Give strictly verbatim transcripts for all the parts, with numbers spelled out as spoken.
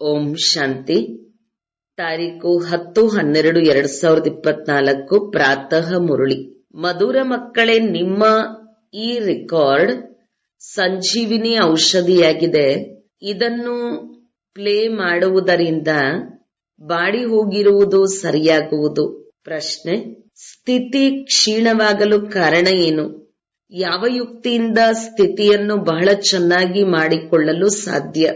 ಓಂ ಶಾಂತಿ. ತಾರೀಕು ಹತ್ತು ಹನ್ನೆರಡು ಎರಡ್ ಸಾವಿರದ ಇಪ್ಪತ್ನಾಲ್ಕು ಪ್ರಾತಃ ಮುರಳಿ. ಮಧುರ ಮಕ್ಕಳೇ, ನಿಮ್ಮ ಈ ರೆಕಾರ್ಡ್ ಸಂಜೀವಿನಿ ಔಷಧಿಯಾಗಿದೆ. ಇದನ್ನು ಪ್ಲೇ ಮಾಡುವುದರಿಂದ ಬಾಡಿ ಹೋಗಿರುವುದು ಸರಿಯಾಗುವುದು. ಪ್ರಶ್ನೆ: ಸ್ಥಿತಿ ಕ್ಷೀಣವಾಗಲು ಕಾರಣ ಏನು? ಯಾವ ಯುಕ್ತಿಯಿಂದ ಸ್ಥಿತಿಯನ್ನು ಬಹಳ ಚೆನ್ನಾಗಿ ಮಾಡಿಕೊಳ್ಳಲು ಸಾಧ್ಯ?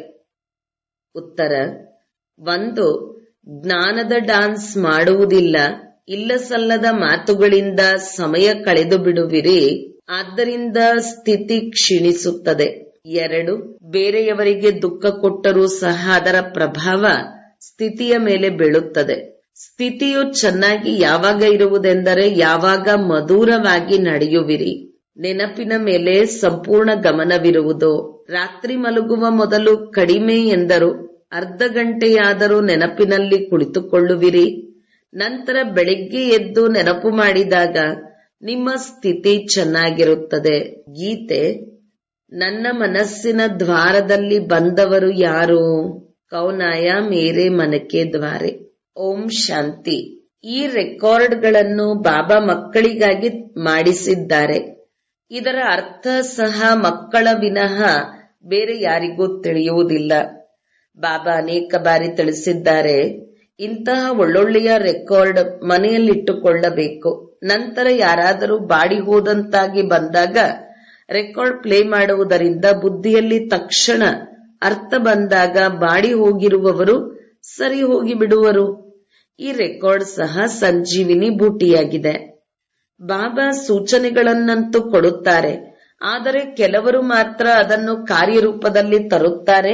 ಉತ್ತರ: ಒಂದು, ಜ್ಞಾನದ ಡಾನ್ಸ್ ಮಾಡುವುದಿಲ್ಲ. ಇಲ್ಲ ಸಲ್ಲದ ಮಾತುಗಳಿಂದ ಸಮಯ ಕಳೆದು ಬಿಡುವಿರಿ, ಆದ್ದರಿಂದ ಸ್ಥಿತಿ ಕ್ಷೀಣಿಸುತ್ತದೆ. ಎರಡು, ಬೇರೆಯವರಿಗೆ ದುಃಖ ಕೊಟ್ಟರೂ ಸಹ ಅದರ ಪ್ರಭಾವ ಸ್ಥಿತಿಯ ಮೇಲೆ ಬೀಳುತ್ತದೆ. ಸ್ಥಿತಿಯು ಚೆನ್ನಾಗಿ ಯಾವಾಗ ಇರುವುದೆಂದರೆ ಯಾವಾಗ ಮಧುರವಾಗಿ ನಡೆಯುವಿರಿ, ನೆನಪಿನ ಮೇಲೆ ಸಂಪೂರ್ಣ ಗಮನವಿರುವುದು. ರಾತ್ರಿ ಮಲಗುವ ಮೊದಲು ಕಡಿಮೆ ಎಂದರು ಅರ್ಧ ಗಂಟೆಯಾದರೂ ನೆನಪಿನಲ್ಲಿ ಕುಳಿತುಕೊಳ್ಳುವಿರಿ. ನಂತರ ಬೆಳಿಗ್ಗೆ ಎದ್ದು ನೆನಪು ಮಾಡಿದಾಗ ನಿಮ್ಮ ಸ್ಥಿತಿ ಚೆನ್ನಾಗಿರುತ್ತದೆ. ಗೀತೆ: ನನ್ನ ಮನಸ್ಸಿನ ದ್ವಾರದಲ್ಲಿ ಬಂದವರು ಯಾರು? ಕೌನಾಯ ಮೇರೆ ಮನಕೆ ದ್ವಾರೆ. ಓಂ ಶಾಂತಿ. ಈ ರೆಕಾರ್ಡ್ಗಳನ್ನು ಬಾಬಾ ಮಕ್ಕಳಿಗಾಗಿ ಮಾಡಿಸಿದ್ದಾರೆ. ಇದರ ಅರ್ಥ ಸಹ ಮಕ್ಕಳ ವಿನಃ ಬೇರೆ ಯಾರಿಗೂ ತಿಳಿಯುವುದಿಲ್ಲ. ಬಾಬಾ ಅನೇಕ ಬಾರಿ ತಿಳಿಸಿದ್ದಾರೆ, ಇಂತಹ ಒಳ್ಳೊಳ್ಳೆಯ ರೆಕಾರ್ಡ್ ಮನೆಯಲ್ಲಿಟ್ಟುಕೊಳ್ಳಬೇಕು. ನಂತರ ಯಾರಾದರೂ ಬಾಡಿ ಹೋದಂತಾಗಿ ಬಂದಾಗ ರೆಕಾರ್ಡ್ ಪ್ಲೇ ಮಾಡುವುದರಿಂದ ಬುದ್ಧಿಯಲ್ಲಿ ತಕ್ಷಣ ಅರ್ಥ ಬಂದಾಗ ಬಾಡಿ ಹೋಗಿರುವವರು ಸರಿ ಹೋಗಿ ಬಿಡುವರು. ಈ ರೆಕಾರ್ಡ್ ಸಹ ಸಂಜೀವಿನಿ ಬೂಟಿಯಾಗಿದೆ. ಬಾಬಾ ಸೂಚನೆಗಳನ್ನಂತೂ ಕೊಡುತ್ತಾರೆ, ಆದರೆ ಕೆಲವರು ಮಾತ್ರ ಅದನ್ನು ಕಾರ್ಯರೂಪದಲ್ಲಿ ತರುತ್ತಾರೆ.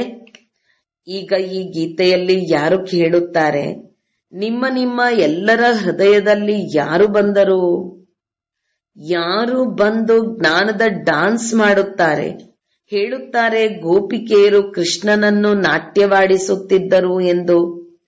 ಈಗ ಈ ಗೀತೆಯಲ್ಲಿ ಯಾರು ಕೇಳುತ್ತಾರೆ? ನಿಮ್ಮ ನಿಮ್ಮ ಎಲ್ಲರ ಹೃದಯದಲ್ಲಿ ಯಾರು ಬಂದರು? ಯಾರು ಬಂದು ಜ್ಞಾನದ ಡಾನ್ಸ್ ಮಾಡುತ್ತಾರೆ? ಹೇಳುತ್ತಾರೆ ಗೋಪಿಕೆಯರು ಕೃಷ್ಣನನ್ನು ನಾಟ್ಯವಾಡಿಸುತ್ತಿದ್ದರು ಎಂದು.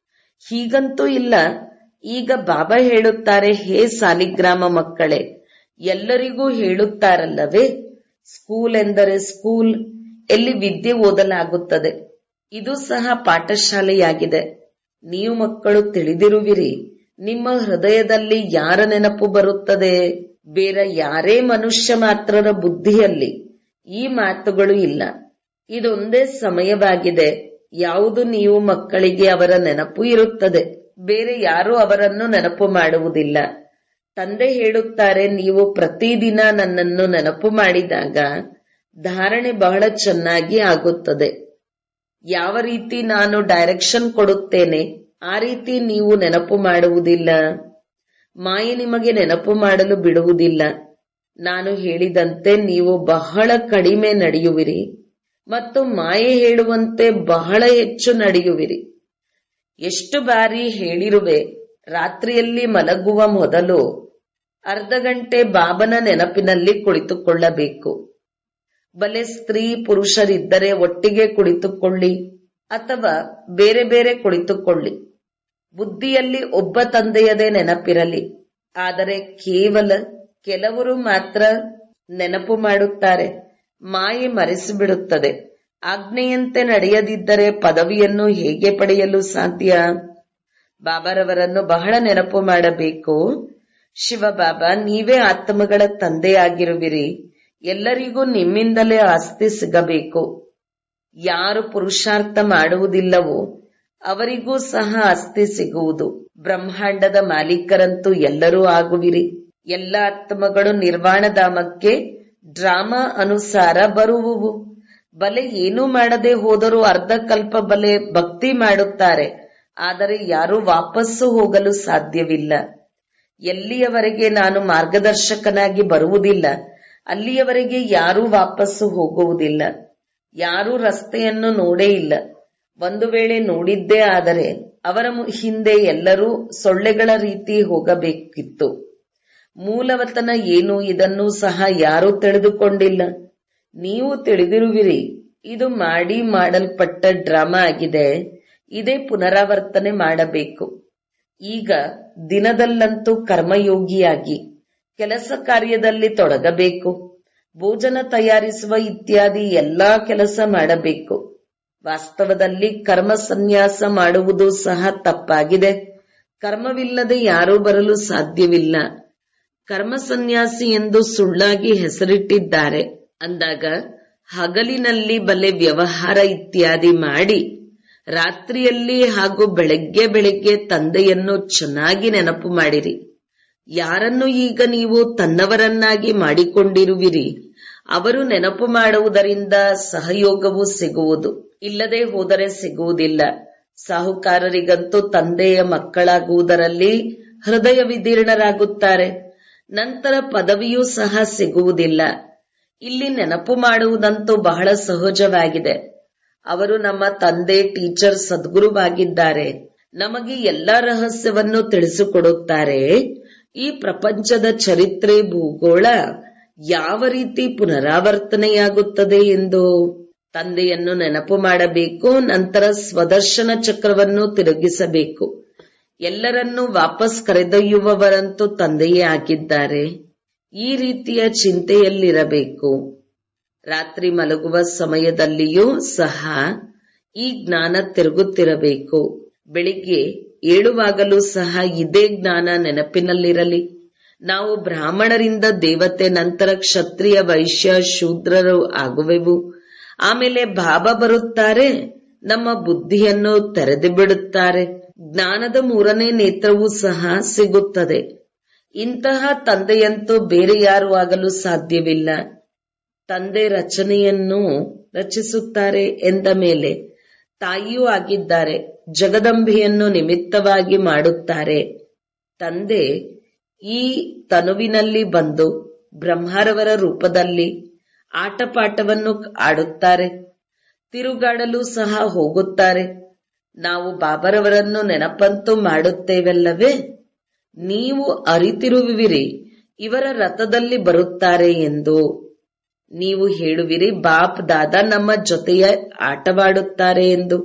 ಹೀಗಂತೂ ಇಲ್ಲ. ಈಗ ಬಾಬಾ ಹೇಳುತ್ತಾರೆ, ಹೇ ಸಾಲಿಗ್ರಾಮ ಮಕ್ಕಳೇ, ಎಲ್ಲರಿಗೂ ಹೇಳುತ್ತಾರಲ್ಲವೇ, ಸ್ಕೂಲ್ ಎಂದರೆ ಸ್ಕೂಲ್, ಎಲ್ಲಿ ವಿದ್ಯೆ ಓದಲಾಗುತ್ತದೆ. ಇದು ಸಹ ಪಾಠಶಾಲೆಯಾಗಿದೆ. ನೀವು ಮಕ್ಕಳು ತಿಳಿದಿರುವಿರಿ, ನಿಮ್ಮ ಹೃದಯದಲ್ಲಿ ಯಾರ ನೆನಪು ಬರುತ್ತದೆ? ಬೇರೆ ಯಾರೇ ಮನುಷ್ಯ ಮಾತ್ರರ ಬುದ್ಧಿಯಲ್ಲಿ ಈ ಮಾತುಗಳು ಇಲ್ಲ. ಇದೊಂದೇ ಸಮಯವಾಗಿದೆ ಯಾವುದು ನೀವು ಮಕ್ಕಳಿಗೆ ಅವರ ನೆನಪು ಇರುತ್ತದೆ. ಬೇರೆ ಯಾರೂ ಅವರನ್ನು ನೆನಪು ಮಾಡುವುದಿಲ್ಲ. ತಂದೆ ಹೇಳುತ್ತಾರೆ, ನೀವು ಪ್ರತಿದಿನ ನನ್ನನ್ನು ನೆನಪು ಮಾಡಿದಾಗ ಧಾರಣೆ ಬಹಳ ಚೆನ್ನಾಗಿ ಆಗುತ್ತದೆ. ಯಾವ ರೀತಿ ನಾನು ಡೈರೆಕ್ಷನ್ ಕೊಡುತ್ತೇನೆ ಆ ರೀತಿ ನೀವು ನೆನಪು ಮಾಡುವುದಿಲ್ಲ. ಮಾಯೆ ನಿಮಗೆ ನೆನಪು ಮಾಡಲು ಬಿಡುವುದಿಲ್ಲ. ನಾನು ಹೇಳಿದಂತೆ ನೀವು ಬಹಳ ಕಡಿಮೆ ನಡೆಯುವಿರಿ ಮತ್ತು ಮಾಯೆ ಹೇಳುವಂತೆ ಬಹಳ ಹೆಚ್ಚು ನಡೆಯುವಿರಿ. ಎಷ್ಟು ಬಾರಿ ಹೇಳಿರುವೆ, ರಾತ್ರಿಯಲ್ಲಿ ಮಲಗುವ ಮೊದಲು ಅರ್ಧ ಗಂಟೆ ಬಾಬನ ನೆನಪಿನಲ್ಲಿ ಕುಳಿತುಕೊಳ್ಳಬೇಕು. ಬಲೆ ಸ್ತ್ರೀ ಪುರುಷರಿದ್ದರೆ ಒಟ್ಟಿಗೆ ಕುಳಿತುಕೊಳ್ಳಿ ಅಥವಾ ಬೇರೆ ಬೇರೆ ಕುಳಿತುಕೊಳ್ಳಿ. ಬುದ್ಧಿಯಲ್ಲಿ ಒಬ್ಬ ತಂದೆಯದೇ ನೆನಪಿರಲಿ. ಆದರೆ ಕೇವಲ ಕೆಲವರು ಮಾತ್ರ ನೆನಪು ಮಾಡುತ್ತಾರೆ. ಮಾಯೆ ಮರೆಸಿಬಿಡುತ್ತದೆ. ಆಜ್ಞೆಯಂತೆ ನಡೆಯದಿದ್ದರೆ ಪದವಿಯನ್ನು ಹೇಗೆ ಪಡೆಯಲು ಸಾಧ್ಯ? ಬಾಬಾರವರನ್ನು ಬಹಳ ನೆನಪು ಮಾಡಬೇಕು. ಶಿವಬಾಬಾ, ನೀವೇ ಆತ್ಮಗಳ ತಂದೆಯಾಗಿರುವಿರಿ. ಎಲ್ಲರಿಗೂ ನಿಮ್ಮಿಂದಲೇ ಆಸ್ತಿ ಸಿಗಬೇಕು. ಯಾರು ಪುರುಷಾರ್ಥ ಮಾಡುವುದಿಲ್ಲವೋ ಅವರಿಗೂ ಸಹ ಆಸ್ತಿ ಸಿಗುವುದು. ಬ್ರಹ್ಮಾಂಡದ ಮಾಲೀಕರಂತೂ ಎಲ್ಲರೂ ಆಗುವಿರಿ. ಎಲ್ಲ ಆತ್ಮಗಳು ನಿರ್ವಾಣಧಾಮಕ್ಕೆ ಡ್ರಾಮಾ ಅನುಸಾರ ಬರುವುವು. ಬಲೆ ಏನೂ ಮಾಡದೆ ಹೋದರೂ ಅರ್ಧ ಕಲ್ಪ ಬಲೆ ಭಕ್ತಿ ಮಾಡುತ್ತಾರೆ, ಆದರೆ ಯಾರೂ ವಾಪಸ್ಸು ಹೋಗಲು ಸಾಧ್ಯವಿಲ್ಲ. ಎಲ್ಲಿಯವರೆಗೆ ನಾನು ಮಾರ್ಗದರ್ಶಕನಾಗಿ ಬರುವುದಿಲ್ಲ ಅಲ್ಲಿಯವರೆಗೆ ಯಾರೂ ವಾಪಸ್ಸು ಹೋಗುವುದಿಲ್ಲ. ಯಾರೂ ರಸ್ತೆಯನ್ನು ನೋಡೇ ಇಲ್ಲ. ಒಂದು ವೇಳೆ ನೋಡಿದ್ದೇ ಆದರೆ ಅವರ ಹಿಂದೆ ಎಲ್ಲರೂ ಸೊಳ್ಳೆಗಳ ರೀತಿ ಹೋಗಬೇಕಿತ್ತು. ಮೂಲವತನ ಏನು ಇದನ್ನು ಸಹ ಯಾರೂ ತಿಳಿದುಕೊಂಡಿಲ್ಲ. ನೀವು ತಿಳಿದಿರುವಿರಿ, ಇದು ಮಾಡಿ ಮಾಡಲ್ಪಟ್ಟ ಡ್ರಾಮಾ ಆಗಿದೆ. ಇದೇ ಪುನರಾವರ್ತನೆ ಮಾಡಬೇಕು. ಈಗ ದಿನದಲ್ಲಂತೂ ಕರ್ಮಯೋಗಿಯಾಗಿ ಕೆಲಸ ಕಾರ್ಯದಲ್ಲಿ ತೊಡಗಬೇಕು. ಭೋಜನ ತಯಾರಿಸುವ ಇತ್ಯಾದಿ ಎಲ್ಲಾ ಕೆಲಸ ಮಾಡಬೇಕು. ವಾಸ್ತವದಲ್ಲಿ ಕರ್ಮ ಸನ್ಯಾಸ ಮಾಡುವುದು ಸಹ ತಪ್ಪಾಗಿದೆ. ಕರ್ಮವಿಲ್ಲದೆ ಯಾರೂ ಬರಲು ಸಾಧ್ಯವಿಲ್ಲ. ಕರ್ಮ ಸನ್ಯಾಸಿ ಎಂದು ಸುಳ್ಳಾಗಿ ಹೆಸರಿಟ್ಟಿದ್ದಾರೆ. ಅಂದಾಗ ಹಗಲಿನಲ್ಲಿ ಬಲೆ ವ್ಯವಹಾರ ಇತ್ಯಾದಿ ಮಾಡಿ ರಾತ್ರಿಯಲ್ಲಿ ಹಾಗೂ ಬೆಳಗ್ಗೆ ಬೆಳಗ್ಗೆ ತಂದೆಯನ್ನು ಚೆನ್ನಾಗಿ ನೆನಪು ಮಾಡಿರಿ. ಯಾರನ್ನು ಈಗ ನೀವು ತನ್ನವರನ್ನಾಗಿ ಮಾಡಿಕೊಂಡಿರುವಿರಿ ಅವರು ನೆನಪು ಮಾಡುವುದರಿಂದ ಸಹಯೋಗವೂ ಸಿಗುವುದು. ಇಲ್ಲದೆ ಹೋದರೆ ಸಿಗುವುದಿಲ್ಲ. ಸಾಹುಕಾರರಿಗಂತೂ ತಂದೆಯ ಮಕ್ಕಳಾಗುವುದರಲ್ಲಿ ಹೃದಯ ವಿದೀರ್ಣರಾಗುತ್ತಾರೆ. ನಂತರ ಪದವಿಯೂ ಸಹ ಸಿಗುವುದಿಲ್ಲ. ಇಲ್ಲಿ ನೆನಪು ಮಾಡುವುದಂತೂ ಬಹಳ ಸಹಜವಾಗಿದೆ. ಅವರು ನಮ್ಮ ತಂದೆ ಟೀಚರ್ ಸದ್ಗುರುವಾಗಿದ್ದಾರೆ. ನಮಗೆ ಎಲ್ಲ ರಹಸ್ಯವನ್ನು ತಿಳಿಸಿಕೊಡುತ್ತಾರೆ. ಈ ಪ್ರಪಂಚದ ಚರಿತ್ರೆ ಭೂಗೋಳ ಯಾವ ರೀತಿ ಪುನರಾವರ್ತನೆಯಾಗುತ್ತದೆ ಎಂದು. ತಂದೆಯನ್ನು ನೆನಪು ಮಾಡಬೇಕು. ನಂತರ ಸ್ವದರ್ಶನ ಚಕ್ರವನ್ನು ತಿರುಗಿಸಬೇಕು. ಎಲ್ಲರನ್ನೂ ವಾಪಸ್ ಕರೆದೊಯ್ಯುವವರಂತೂ ತಂದೆಯೇ ಆಗಿದ್ದಾರೆ. ಈ ರೀತಿಯ ಚಿಂತೆಯಲ್ಲಿರಬೇಕು. ರಾತ್ರಿ ಮಲಗುವ ಸಮಯದಲ್ಲಿಯೂ ಸಹ ಈ ಜ್ಞಾನ ತಿರುಗುತ್ತಿರಬೇಕು. ಬೆಳಿಗ್ಗೆ ಏಳುವಾಗಲೂ ಸಹ ಇದೇ ಜ್ಞಾನ ನೆನಪಿನಲ್ಲಿರಲಿ. ನಾವು ಬ್ರಾಹ್ಮಣರಿಂದ ದೇವತೆ, ನಂತರ ಕ್ಷತ್ರಿಯ, ವೈಶ್ಯ, ಶೂದ್ರರು ಆಗುವೆವು. ಆಮೇಲೆ ಬಾಬಾ ಬರುತ್ತಾರೆ, ನಮ್ಮ ಬುದ್ಧಿಯನ್ನು ತೆರೆದು ಬಿಡುತ್ತಾರೆ. ಜ್ಞಾನದ ಮೂರನೇ ನೇತ್ರವೂ ಸಹ ಸಿಗುತ್ತದೆ. ಇಂತಹ ತಂದೆಯಂತೂ ಬೇರೆ ಯಾರು ಆಗಲು ಸಾಧ್ಯವಿಲ್ಲ. ತಂದೆ ರಚನೆಯನ್ನು ರಚಿಸುತ್ತಾರೆ ಎಂದ ಮೇಲೆ ತಾಯಿಯೂ ಆಗಿದ್ದಾರೆ. ಜಗದಂಬೆಯನ್ನು ನಿಮಿತ್ತವಾಗಿ ಮಾಡುತ್ತಾರೆ. ತಂದೆ ಈ ತನುವಿನಲ್ಲಿ ಬಂದು ಬ್ರಹ್ಮರವರ ರೂಪದಲ್ಲಿ ಆಟಪಾಠವನ್ನು ಆಡುತ್ತಾರೆ. ತಿರುಗಾಡಲು ಸಹ ಹೋಗುತ್ತಾರೆ. ನಾವು ಬಾಬರವರನ್ನು ನೆನಪಂತೂ ಮಾಡುತ್ತೇವಲ್ಲವೇ. ನೀವು ಅರಿತಿರುವಿರಿ ಇವರ ರಥದಲ್ಲಿ ಬರುತ್ತಾರೆ ಎಂದು. ನೀವು ಹೇಳುವಿರಿ ಬಾಪ್ ದಾದಾ ನಮ್ಮ ಜೊತೆಯ ಆಟವಾಡುತ್ತಾರೆ ಎಂದು.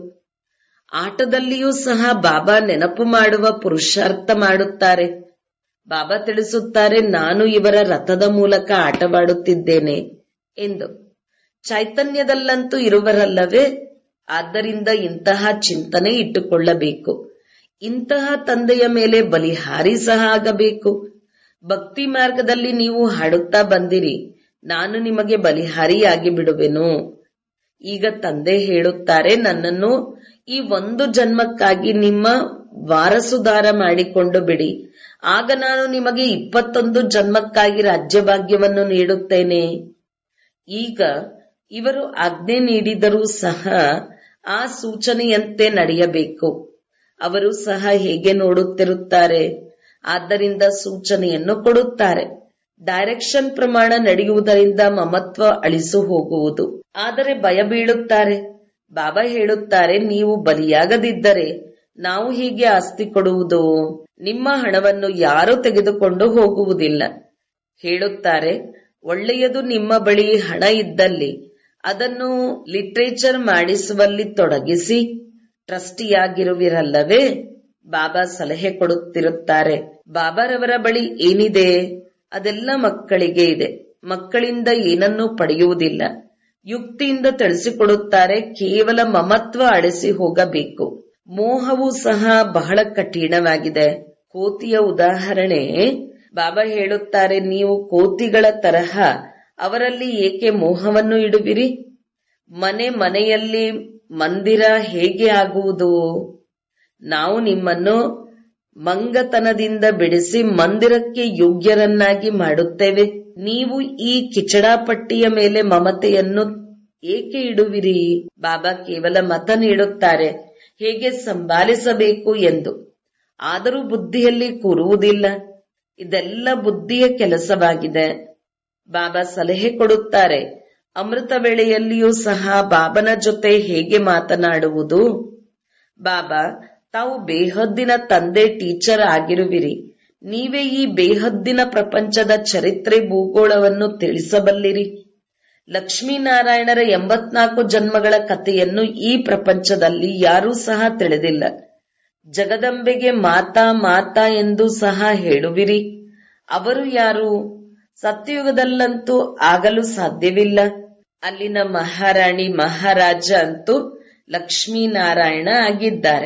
ಆಟದಲ್ಲಿಯೂ ಸಹ ಬಾಬಾ ನೆನಪು ಮಾಡುವ ಪುರುಷಾರ್ಥ ಮಾಡುತ್ತಾರೆ. ಬಾಬಾ ತಿಳಿಸುತ್ತಾರೆ, ನಾನು ಇವರ ರಥದ ಮೂಲಕ ಆಟವಾಡುತ್ತಿದ್ದೇನೆ ಎಂದು. ಚೈತನ್ಯದಲ್ಲಂತೂ ಇರುವರಲ್ಲವೇ. ಆದ್ದರಿಂದ ಇಂತಹ ಚಿಂತನೆ ಇಟ್ಟುಕೊಳ್ಳಬೇಕು. ಇಂತಹ ತಂದೆಯ ಮೇಲೆ ಬಲಿಹಾರಿ ಸಹ ಆಗಬೇಕು. ಭಕ್ತಿ ಮಾರ್ಗದಲ್ಲಿ ನೀವು ಹಾಡುತ್ತಾ ಬಂದಿರಿ, ನಾನು ನಿಮಗೆ ಬಲಿಹಾರಿಯಾಗಿ ಬಿಡುವೆನು. ಈಗ ತಂದೆ ಹೇಳುತ್ತಾರೆ, ನನ್ನನ್ನು ಈ ಒಂದು ಜನ್ಮಕ್ಕಾಗಿ ನಿಮ್ಮ ವಾರಸುದಾರ ಮಾಡಿಕೊಂಡು ಬಿಡಿ. ಆಗ ನಾನು ನಿಮಗೆ ಇಪ್ಪತ್ತೊಂದು ಜನ್ಮಕ್ಕಾಗಿ ರಾಜ್ಯಭಾಗ್ಯವನ್ನು ನೀಡುತ್ತೇನೆ. ಈಗ ಇವರು ಆಜ್ಞೆ ನೀಡಿದರೂ ಸಹ ಆ ಸೂಚನೆಯಂತೆ ನಡೆಯಬೇಕು. ಅವರು ಸಹ ಹೇಗೆ ನೋಡುತ್ತಿರುತ್ತಾರೆ. ಆದ್ದರಿಂದ ಸೂಚನೆಯನ್ನು ಕೊಡುತ್ತಾರೆ. ಡೈರೆಕ್ಷನ್ ಪ್ರಮಾಣ ನಡೆಯುವುದರಿಂದ ಮಮತ್ವ ಅಳಿಸು ಹೋಗುವುದು. ಆದರೆ ಭಯ ಬೀಳುತ್ತಾರೆ. ಬಾಬಾ ಹೇಳುತ್ತಾರೆ, ನೀವು ಬಲಿಯಾಗದಿದ್ದರೆ ನಾವು ಹೀಗೆ ಆಸ್ತಿ ಕೊಡುವುದು. ನಿಮ್ಮ ಹಣವನ್ನು ಯಾರೂ ತೆಗೆದುಕೊಂಡು ಹೋಗುವುದಿಲ್ಲ. ಹೇಳುತ್ತಾರೆ, ಒಳ್ಳೆಯದು, ನಿಮ್ಮ ಬಳಿ ಹಣ ಇದ್ದಲ್ಲಿ ಅದನ್ನು ಲಿಟ್ರೇಚರ್ ಮಾಡಿಸುವಲ್ಲಿ ತೊಡಗಿಸಿ ಟ್ರಸ್ಟಿಯಾಗಿರುವಿರಲ್ಲವೇ. ಬಾಬಾ ಸಲಹೆ ಕೊಡುತ್ತಿರುತ್ತಾರೆ. ಬಾಬಾರವರ ಬಳಿ ಏನಿದೆ ಅದೆಲ್ಲ ಮಕ್ಕಳಿಗೆ ಇದೆ. ಮಕ್ಕಳಿಂದ ಏನನ್ನೂ ಪಡೆಯುವುದಿಲ್ಲ. ಯುಕ್ತಿಯಿಂದ ತಿಳಿಸಿಕೊಡುತ್ತಾರೆ, ಕೇವಲ ಮಮತ್ವ ಅಳಿಸಿ ಹೋಗಬೇಕು. ಮೋಹವು ಸಹ ಬಹಳ ಕಠಿಣವಾಗಿದೆ. ಕೋತಿಯ ಉದಾಹರಣೆ ಬಾಬಾ ಹೇಳುತ್ತಾರೆ, ನೀವು ಕೋತಿಗಳ ತರಹ ಅವರಲ್ಲಿ ಏಕೆ ಮೋಹವನ್ನು ಇಡುವಿರಿ. ಮನೆ ಮನೆಯಲ್ಲಿ ಮಂದಿರ ಹೇಗೆ ಆಗುವುದು. ನಾವು ನಿಮ್ಮನ್ನು ಮಂಗತನದಿಂದ ಬಿಡಿಸಿ ಮಂದಿರಕ್ಕೆ ಯೋಗ್ಯರನ್ನಾಗಿ ಮಾಡುತ್ತೇವೆ. ನೀವು ಈ ಕಿಚಡಾಪಟ್ಟಿಯ ಮೇಲೆ ಮಮತೆಯನ್ನು ಏಕೆ ಇಡುವಿರಿ. ಬಾಬಾ ಕೇವಲ ಮತ ನೀಡುತ್ತಾರೆ ಹೇಗೆ ಸಂಭಾಲಿಸಬೇಕು ಎಂದು. ಆದರೂ ಬುದ್ಧಿಯಲ್ಲಿ ಕೂರುವುದಿಲ್ಲ. ಇದೆಲ್ಲ ಬುದ್ಧಿಯ ಕೆಲಸವಾಗಿದೆ. ಬಾಬಾ ಸಲಹೆ ಕೊಡುತ್ತಾರೆ, ಅಮೃತ ವೇಳೆಯಲ್ಲಿಯೂ ಸಹ ಬಾಬನ ಜೊತೆ ಹೇಗೆ ಮಾತನಾಡುವುದು. ಬಾಬಾ ತಾವು ಬೇಹದ್ದಿನ ತಂದೆ ಟೀಚರ್ ಆಗಿರುವಿರಿ. ನೀವೇ ಈ ಬೇಹದ್ದಿನ ಪ್ರಪಂಚದ ಚರಿತ್ರೆ ಭೂಗೋಳವನ್ನು ತಿಳಿಸಬಲ್ಲಿರಿ. ಲಕ್ಷ್ಮೀನಾರಾಯಣರ ಎಂಬತ್ನಾಲ್ಕು ಜನ್ಮಗಳ ಕಥೆಯನ್ನು ಈ ಪ್ರಪಂಚದಲ್ಲಿ ಯಾರೂ ಸಹ ತಿಳಿದಿಲ್ಲ. ಜಗದಂಬೆಗೆ ಮಾತಾ ಮಾತಾ ಎಂದು ಸಹ ಹೇಳುವಿರಿ. ಅವರು ಯಾರು. ಸತ್ಯಯುಗದಲ್ಲಂತೂ ಆಗಲು ಸಾಧ್ಯವಿಲ್ಲ. ಅಲ್ಲಿನ ಮಹಾರಾಣಿ ಮಹಾರಾಜ ಅಂತೂ ಲಕ್ಷ್ಮೀನಾರಾಯಣ ಆಗಿದ್ದಾರೆ.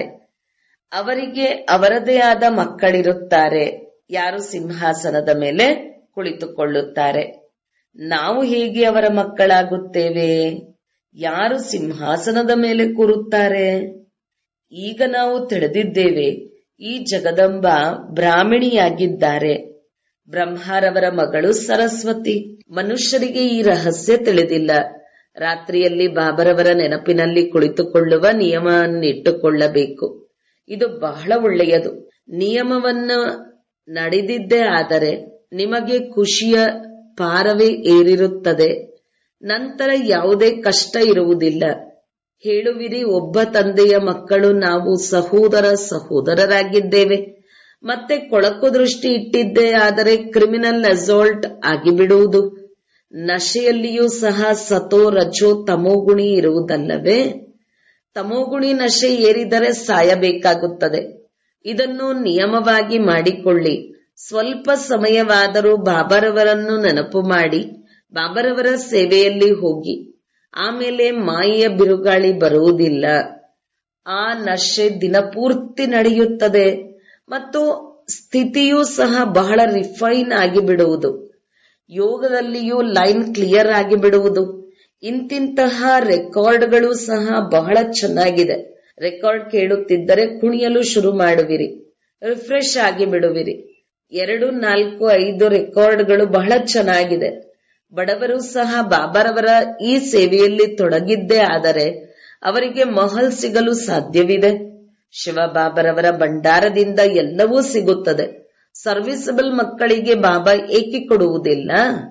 ಅವರಿಗೆ ಅವರದೇ ಆದ ಮಕ್ಕಳಿರುತ್ತಾರೆ, ಯಾರು ಸಿಂಹಾಸನದ ಮೇಲೆ ಕುಳಿತುಕೊಳ್ಳುತ್ತಾರೆ. ನಾವು ಹೇಗೆ ಅವರ ಮಕ್ಕಳಾಗುತ್ತೇವೆ? ಯಾರು ಸಿಂಹಾಸನದ ಮೇಲೆ ಕೂರುತ್ತಾರೆ? ಈಗ ನಾವು ತಿಳಿದಿದ್ದೇವೆ, ಈ ಜಗದಂಬ ಬ್ರಾಹ್ಮಣಿಯಾಗಿದ್ದಾರೆ. ಬ್ರಹ್ಮರವರ ಮಗಳು ಸರಸ್ವತಿ. ಮನುಷ್ಯರಿಗೆ ಈ ರಹಸ್ಯ ತಿಳಿದಿಲ್ಲ. ರಾತ್ರಿಯಲ್ಲಿ ಬಾಬರವರ ನೆನಪಿನಲ್ಲಿ ಕುಳಿತುಕೊಳ್ಳುವ ನಿಯಮವನ್ನಿಟ್ಟುಕೊಳ್ಳಬೇಕು. ಇದು ಬಹಳ ಒಳ್ಳೆಯದು. ನಿಯಮವನ್ನು ನಡೆದಿದ್ದೇ ಆದರೆ ನಿಮಗೆ ಖುಷಿಯ ಪಾರವೇ ಏರಿರುತ್ತದೆ. ನಂತರ ಯಾವುದೇ ಕಷ್ಟ ಇರುವುದಿಲ್ಲ. ಹೇಳುವಿರಿ, ಒಬ್ಬ ತಂದೆಯ ಮಕ್ಕಳು ನಾವು ಸಹೋದರ ಸಹೋದರರಾಗಿದ್ದೇವೆ. ಮತ್ತೆ ಕೊಳಕು ದೃಷ್ಟಿ ಇಟ್ಟಿದ್ದೇ ಆದರೆ ಕ್ರಿಮಿನಲ್ ಅಸಾಲ್ಟ್ ಆಗಿಬಿಡುವುದು. ನಶೆಯಲ್ಲಿಯೂ ಸಹ ಸತೋ ರಜೋ ತಮೋಗುಣಿ ಇರುವುದಲ್ಲವೇ? ತಮೋಗುಣಿ ನಶೆ ಏರಿದರೆ ಸಾಯಬೇಕಾಗುತ್ತದೆ. ಇದನ್ನು ನಿಯಮವಾಗಿ ಮಾಡಿಕೊಳ್ಳಿ. ಸ್ವಲ್ಪ ಸಮಯವಾದರೂ ಬಾಬರವರನ್ನು ನೆನಪು ಮಾಡಿ ಬಾಬರವರ ಸೇವೆಯಲ್ಲಿ ಹೋಗಿ. ಆಮೇಲೆ ಮಾಯೆಯ ಬಿರುಗಾಳಿ ಬರುವುದಿಲ್ಲ. ಆ ನಶೆ ದಿನಪೂರ್ತಿ ನಡೆಯುತ್ತದೆ ಮತ್ತು ಸ್ಥಿತಿಯೂ ಸಹ ಬಹಳ ರಿಫೈನ್ ಆಗಿಬಿಡುವುದು. ಯೋಗದಲ್ಲಿಯೂ ಲೈನ್ ಕ್ಲಿಯರ್ ಆಗಿಬಿಡುವುದು. ಇಂತಿಂತಹ ರೆಕಾರ್ಡ್ಗಳು ಸಹ ಬಹಳ ಚೆನ್ನಾಗಿದೆ. ರೆಕಾರ್ಡ್ ಕೇಳುತ್ತಿದ್ದರೆ ಕುಣಿಯಲು ಶುರು ಮಾಡುವಿರಿ, ರಿಫ್ರೆಶ್ ಆಗಿ ಬಿಡುವಿರಿ. ಎರಡು ನಾಲ್ಕು ಐದು ರೆಕಾರ್ಡ್ಗಳು ಬಹಳ ಚೆನ್ನಾಗಿದೆ. ಬಡವರು ಸಹ ಬಾಬರವರ ಈ ಸೇವೆಯಲ್ಲಿ ತೊಡಗಿದ್ದೇ ಆದರೆ ಅವರಿಗೆ ಮಹಲ್ ಸಿಗಲು ಸಾಧ್ಯವಿದೆ. ಶಿವಬಾಬರವರ ಭಂಡಾರದಿಂದ ಎಲ್ಲವೂ ಸಿಗುತ್ತದೆ. ಸರ್ವಿಸಬಲ್ ಮಕ್ಕಳಿಗೆ ಬಾಬಾ ಏಕೆ ಕೊಡುವುದಿಲ್ಲ?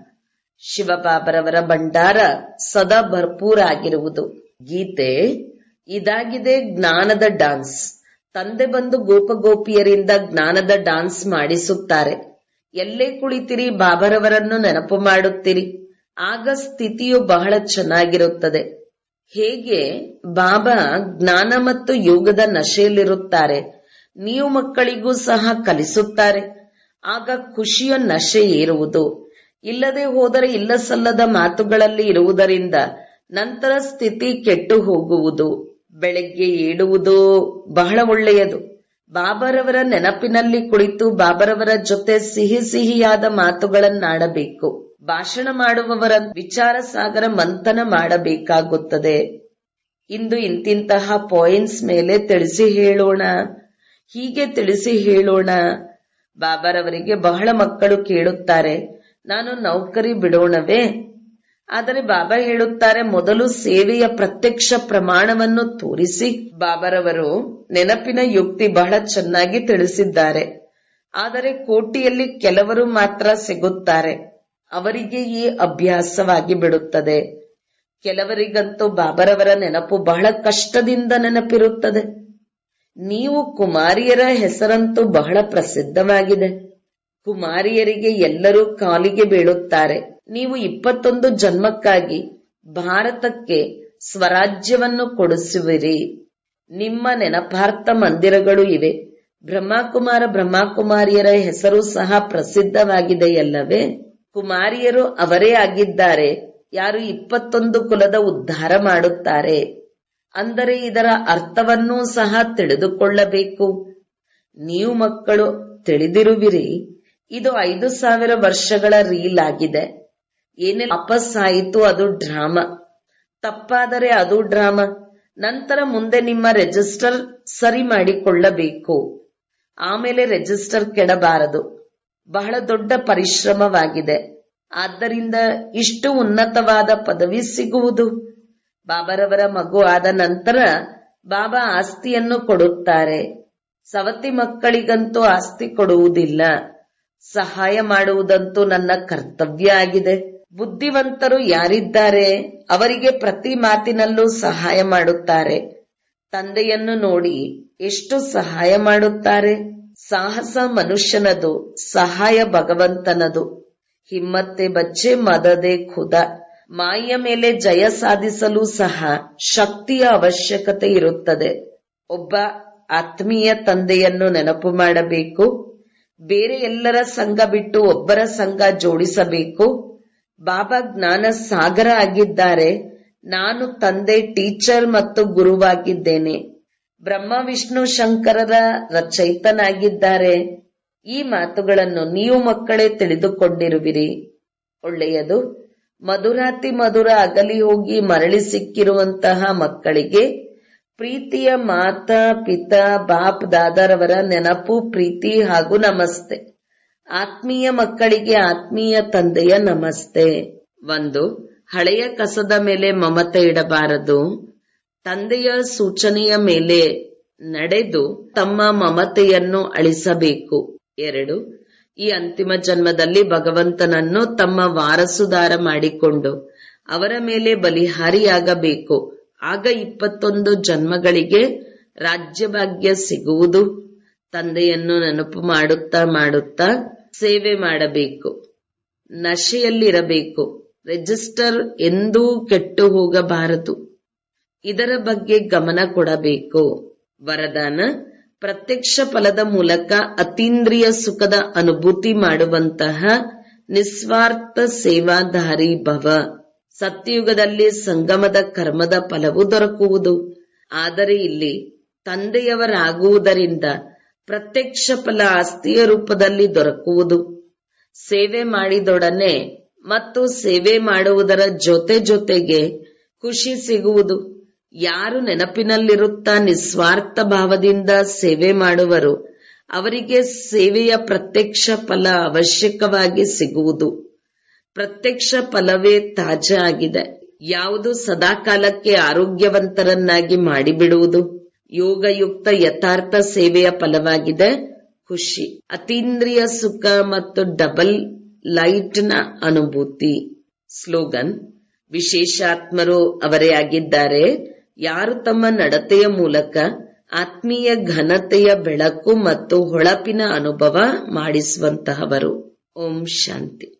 ಶಿವಬಾಬರವರ ಭಂಡಾರ ಸದಾ ಭರ್ಪೂರ ಆಗಿರುವುದು. ಗೀತೆ ಇದಾಗಿದೆ ಜ್ಞಾನದ ಡಾನ್ಸ್. ತಂದೆ ಬಂದು ಗೋಪಗೋಪಿಯರಿಂದ ಜ್ಞಾನದ ಡಾನ್ಸ್ ಮಾಡಿಸುತ್ತಾರೆ. ಎಲ್ಲೇ ಕುಳಿತಿರಿ ಬಾಬರವರನ್ನು ನೆನಪು ಮಾಡುತ್ತೀರಿ. ಆಗ ಸ್ಥಿತಿಯು ಬಹಳ ಚೆನ್ನಾಗಿರುತ್ತದೆ. ಹೇಗೆ ಬಾಬಾ ಜ್ಞಾನ ಮತ್ತು ಯೋಗದ ನಶೆಯಲ್ಲಿರುತ್ತಾರೆ, ನೀವು ಮಕ್ಕಳಿಗೂ ಸಹ ಕಲಿಸುತ್ತಾರೆ. ಆಗ ಖುಷಿಯ ನಶೆ ಏರುವುದು. ಇಲ್ಲದೆ ಹೋದರೆ ಇಲ್ಲ ಸಲ್ಲದ ಮಾತುಗಳಲ್ಲಿ ಇರುವುದರಿಂದ ನಂತರ ಸ್ಥಿತಿ ಕೆಟ್ಟು ಹೋಗುವುದು. ಬೆಳಗ್ಗೆ ಏಳುವುದು ಬಹಳ ಒಳ್ಳೆಯದು. ಬಾಬರವರ ನೆನಪಿನಲ್ಲಿ ಕುಳಿತು ಬಾಬರವರ ಜೊತೆ ಸಿಹಿ ಸಿಹಿಯಾದ ಮಾತುಗಳನ್ನಾಡಬೇಕು. ಭಾಷಣ ಮಾಡುವವರ ವಿಚಾರ ಸಾಗರ ಮಂಥನ ಮಾಡಬೇಕಾಗುತ್ತದೆ. ಇಂದು ಇಂತಿಂತಹ ಪಾಯಿಂಟ್ಸ್ ಮೇಲೆ ತಿಳಿಸಿ ಹೇಳೋಣ, ಹೀಗೆ ತಿಳಿಸಿ ಹೇಳೋಣ. ಬಾಬಾರವರಿಗೆ ಬಹಳ ಮಕ್ಕಳು ಕೇಳುತ್ತಾರೆ, ನಾನು ನೌಕರಿ ಬಿಡೋಣವೇ? ಆದರೆ ಬಾಬಾ ಹೇಳುತ್ತಾರೆ, ಮೊದಲು ಸೇವೆಯ ಪ್ರತ್ಯಕ್ಷ ಪ್ರಮಾಣವನ್ನು ತೋರಿಸಿ. ಬಾಬಾರವರು ನೆನಪಿನ ಯುಕ್ತಿ ಬಹಳ ಚೆನ್ನಾಗಿ ತಿಳಿಸಿದ್ದಾರೆ. ಆದರೆ ಕೋಟಿಯಲ್ಲಿ ಕೆಲವರು ಮಾತ್ರ ಸಿಗುತ್ತಾರೆ. ಅವರಿಗೆ ಈ ಅಭ್ಯಾಸವಾಗಿ ಬಿಡುತ್ತದೆ. ಕೆಲವರಿಗಂತೂ ಬಾಬಾರವರ ನೆನಪು ಬಹಳ ಕಷ್ಟದಿಂದ ನೆನಪಿರುತ್ತದೆ. ನೀವು ಕುಮಾರಿಯರ ಹೆಸರಂತೂ ಬಹಳ ಪ್ರಸಿದ್ಧವಾಗಿದೆ. ಕುಮಾರಿಯರಿಗೆ ಎಲ್ಲರೂ ಕಾಲಿಗೆ ಬೀಳುತ್ತಾರೆ. ನೀವು ಇಪ್ಪತ್ತೊಂದು ಜನ್ಮಕ್ಕಾಗಿ ಭಾರತಕ್ಕೆ ಸ್ವರಾಜ್ಯವನ್ನು ಕೊಡಿಸುವಿರಿ. ನಿಮ್ಮ ನೆನಪಾರ್ಥ ಮಂದಿರಗಳು ಇವೆ. ಬ್ರಹ್ಮಕುಮಾರ ಬ್ರಹ್ಮಕುಮಾರಿಯರ ಹೆಸರು ಸಹ ಪ್ರಸಿದ್ಧವಾಗಿದೆಯಲ್ಲವೇ? ಕುಮಾರಿಯರು ಅವರೇ ಆಗಿದ್ದಾರೆ ಯಾರು ಇಪ್ಪತ್ತೊಂದು ಕುಲದ ಉದ್ಧಾರ ಮಾಡುತ್ತಾರೆ. ಅಂದರೆ ಇದರ ಅರ್ಥವನ್ನೂ ಸಹ ತಿಳಿದುಕೊಳ್ಳಬೇಕು. ನೀವು ಮಕ್ಕಳು ತಿಳಿದಿರುವಿರಿ, ಇದು ಐದು ಸಾವಿರ ವರ್ಷಗಳ ರೀಲ್ ಆಗಿದೆ. ಏನೇ ವಾಪಸ್ಸಾಯಿತು ಅದು ಡ್ರಾಮಾ. ತಪ್ಪಾದರೆ ಅದು ಡ್ರಾಮಾ. ನಂತರ ಮುಂದೆ ನಿಮ್ಮ ರಿಜಿಸ್ಟರ್ ಸರಿ ಮಾಡಿಕೊಳ್ಳಬೇಕು. ಆಮೇಲೆ ರಿಜಿಸ್ಟರ್ ಕೆಡಬಾರದು. ಬಹಳ ದೊಡ್ಡ ಪರಿಶ್ರಮವಾಗಿದೆ. ಆದ್ದರಿಂದ ಇಷ್ಟು ಉನ್ನತವಾದ ಪದವಿ ಸಿಗುವುದು. ಬಾಬಾರವರ ಮಗು ಆದ ನಂತರ ಬಾಬಾ ಆಸ್ತಿಯನ್ನು ಕೊಡುತ್ತಾರೆ. ಸವತಿ ಮಕ್ಕಳಿಗಂತೂ ಆಸ್ತಿ ಕೊಡುವುದಿಲ್ಲ. ಸಹಾಯ ಮಾಡುವುದಂತೂ ನನ್ನ ಕರ್ತವ್ಯ ಆಗಿದೆ. ಬುದ್ಧಿವಂತರು ಯಾರಿದ್ದಾರೆ ಅವರಿಗೆ ಪ್ರತಿ ಮಾತಿನಲ್ಲೂ ಸಹಾಯ ಮಾಡುತ್ತಾರೆ. ತಂದೆಯನ್ನು ನೋಡಿ ಎಷ್ಟು ಸಹಾಯ ಮಾಡುತ್ತಾರೆ. ಸಾಹಸ ಮನುಷ್ಯನದು, ಸಹಾಯ ಭಗವಂತನದು. ಹಿಮ್ಮತ್ತೆ ಬಚ್ಚೆ ಮದದೆ ಖುದ. ಮಾಯ ಮೇಲೆ ಜಯ ಸಾಧಿಸಲು ಸಹ ಶಕ್ತಿಯ ಅವಶ್ಯಕತೆ ಇರುತ್ತದೆ. ಒಬ್ಬ ಆತ್ಮೀಯ ತಂದೆಯನ್ನು ನೆನಪು ಮಾಡಬೇಕು. ಬೇರೆ ಎಲ್ಲರ ಸಂಘ ಬಿಟ್ಟು ಒಬ್ಬರ ಸಂಘ ಜೋಡಿಸಬೇಕು. ಬಾಬಾ ಜ್ಞಾನ ಸಾಗರ ಆಗಿದ್ದಾರೆ. ನಾನು ತಂದೆ ಟೀಚರ್ ಮತ್ತು ಗುರುವಾಗಿದ್ದೇನೆ. ಬ್ರಹ್ಮ ವಿಷ್ಣು ಶಂಕರರ ರಚಯಿತನಾಗಿದ್ದಾರೆ. ಈ ಮಾತುಗಳನ್ನು ನೀವು ಮಕ್ಕಳೇ ತಿಳಿದುಕೊಂಡಿರುವಿರಿ. ಒಳ್ಳೆಯದು. ಮಧುರಾತಿ ಮಧುರ ಅಗಲಿ ಹೋಗಿ ಮರಳಿ ಸಿಕ್ಕಿರುವಂತಹ ಮಕ್ಕಳಿಗೆ ಪ್ರೀತಿಯ ಮಾತಾ ಪಿತಾ ಬಾಪ್ ದಾದಾರವರ ನೆನಪು, ಪ್ರೀತಿ ಹಾಗೂ ನಮಸ್ತೆ. ಆತ್ಮೀಯ ಮಕ್ಕಳಿಗೆ ಆತ್ಮೀಯ ತಂದೆಯ ನಮಸ್ತೆ. ಒಂದು, ಹಳೆಯ ಕಸದ ಮೇಲೆ ಮಮತೆ ಇಡಬಾರದು. ತಂದೆಯ ಸೂಚನೆಯ ಮೇಲೆ ನಡೆದು ತಮ್ಮ ಮಮತೆಯನ್ನು ಅಳಿಸಬೇಕು. ಎರಡು, ಈ ಅಂತಿಮ ಜನ್ಮದಲ್ಲಿ ಭಗವಂತನನ್ನು ತಮ್ಮ ವಾರಸುದಾರ ಮಾಡಿಕೊಂಡು ಅವರ ಮೇಲೆ ಬಲಿಹಾರಿಯಾಗಬೇಕು. ಆಗ ಇಪ್ಪತ್ತೊಂದು ಜನ್ಮಗಳಿಗೆ ರಾಜ್ಯಭಾಗ್ಯ ಸಿಗುವುದು. ತಂದೆಯನ್ನು ನೆನಪು ಮಾಡುತ್ತಾ ಮಾಡುತ್ತಾ ಸೇವೆ ಮಾಡಬೇಕು. ನಶೆಯಲ್ಲಿರಬೇಕು. ರಿಜಿಸ್ಟರ್ ಎಂದೂ ಕೆಟ್ಟು ಹೋಗಬಾರದು. ಇದರ ಬಗ್ಗೆ ಗಮನ ಕೊಡಬೇಕು. ವರದಾನ: ಪ್ರತ್ಯಕ್ಷ ಫಲದ ಮೂಲಕ ಅತೀಂದ್ರಿಯ ಸುಖದ ಅನುಭೂತಿ ಮಾಡುವಂತಹ ನಿಸ್ವಾರ್ಥ ಸೇವಾಧಾರಿ ಭವ. ಸತ್ಯಯುಗದಲ್ಲಿ ಸಂಗಮದ ಕರ್ಮದ ಫಲವು ದೊರಕುವುದು. ಆದರೆ ಇಲ್ಲಿ ತಂದೆಯವರಾಗುವುದರಿಂದ ಪ್ರತ್ಯಕ್ಷ ಫಲ ಆಸ್ತಿಯ ರೂಪದಲ್ಲಿ ದೊರಕುವುದು. ಸೇವೆ ಮಾಡಿದೊಡನೆ ಮತ್ತು ಸೇವೆ ಮಾಡುವುದರ ಜೊತೆ ಜೊತೆಗೆ ಖುಷಿ ಸಿಗುವುದು. ಯಾರು ನೆನಪಿನಲ್ಲಿರುತ್ತಾ ನಿಸ್ವಾರ್ಥ ಭಾವದಿಂದ ಸೇವೆ ಮಾಡುವರು ಅವರಿಗೆ ಸೇವೆಯ ಪ್ರತ್ಯಕ್ಷ ಫಲ ಅವಶ್ಯಕವಾಗಿ ಸಿಗುವುದು. ಪ್ರತ್ಯಕ್ಷ ಫಲವೇ ತಾಜಾ ಆಗಿದೆ. ಯಾವುದು ಸದಾಕಾಲಕ್ಕೆ ಆರೋಗ್ಯವಂತರನ್ನಾಗಿ ಮಾಡಿಬಿಡುವುದು. ಯೋಗಯುಕ್ತ ಯಥಾರ್ಥ ಸೇವೆಯ ಫಲವಾಗಿದೆ ಖುಷಿ, ಅತೀಂದ್ರಿಯ ಸುಖ ಮತ್ತು ಡಬಲ್ ಲೈಟ್ನ ಅನುಭೂತಿ. ಸ್ಲೋಗನ್: ವಿಶೇಷಾತ್ಮರು ಅವರೇ ಆಗಿದ್ದಾರೆ. ಯಾರು ತಮ್ಮ ನಡತೆಯ ಮೂಲಕ ಆತ್ಮೀಯ ಘನತೆಯ ಬೆಳಕು ಮತ್ತು ಹೊಳಪಿನ ಅನುಭವ ಮಾಡಿಸುವಂತಹವರು. ಓಂ ಶಾಂತಿ.